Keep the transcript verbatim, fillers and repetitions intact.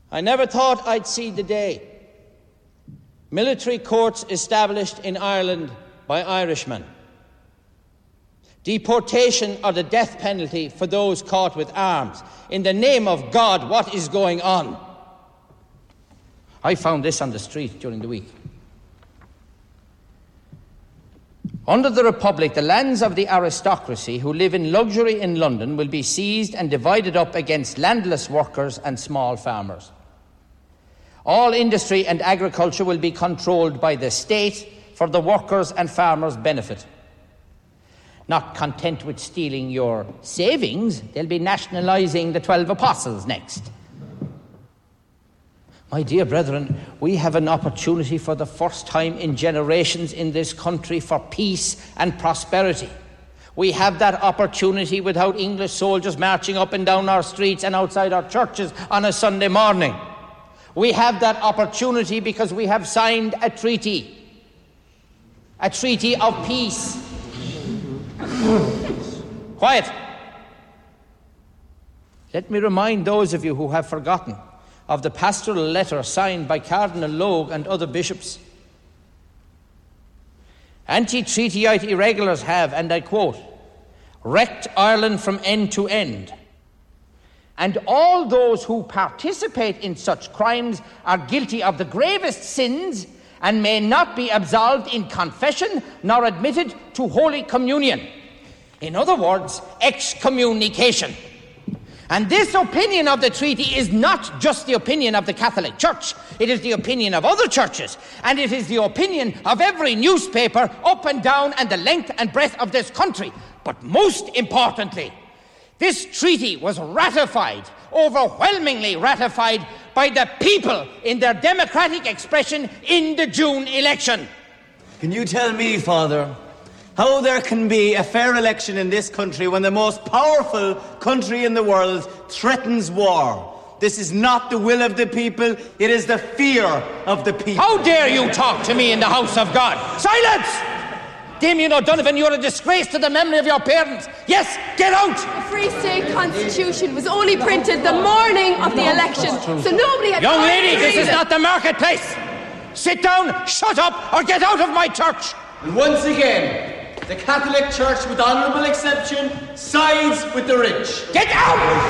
I never thought I'd see the day. Military courts established in Ireland by Irishmen. Deportation or the death penalty for those caught with arms. In the name of God, what is going on? I found this on the street during the week. Under the Republic, the lands of the aristocracy who live in luxury in London will be seized and divided up against landless workers and small farmers. All industry and agriculture will be controlled by the state for the workers' and farmers' benefit. Not content with stealing your savings, they'll be nationalising the twelve apostles next. My dear brethren, we have an opportunity for the first time in generations in this country for peace and prosperity. We have that opportunity without English soldiers marching up and down our streets and outside our churches on a Sunday morning. We have that opportunity because we have signed a treaty, a treaty of peace. Quiet. Let me remind those of you who have forgotten of the pastoral letter signed by Cardinal Logue and other bishops. Anti-treatyite irregulars have, and I quote, wrecked Ireland from end to end. And all those who participate in such crimes are guilty of the gravest sins and may not be absolved in confession nor admitted to Holy Communion. In other words, excommunication. And this opinion of the treaty is not just the opinion of the Catholic Church. It is the opinion of other churches. And it is the opinion of every newspaper up and down and the length and breadth of this country. But most importantly, this treaty was ratified, overwhelmingly ratified, by the people in their democratic expression in the June election. Can you tell me, Father, how there can be a fair election in this country when the most powerful country in the world threatens war? This is not the will of the people, it is the fear of the people. How dare you talk to me in the house of God? Silence! Damien O'Donovan, you're a disgrace to the memory of your parents. Yes, get out! The Free State Constitution was only printed the morning of the election, so nobody had... Young lady, this is not the marketplace! Sit down, shut up, or get out of my church! And once again, the Catholic Church, with honourable exception, sides with the rich. Get out!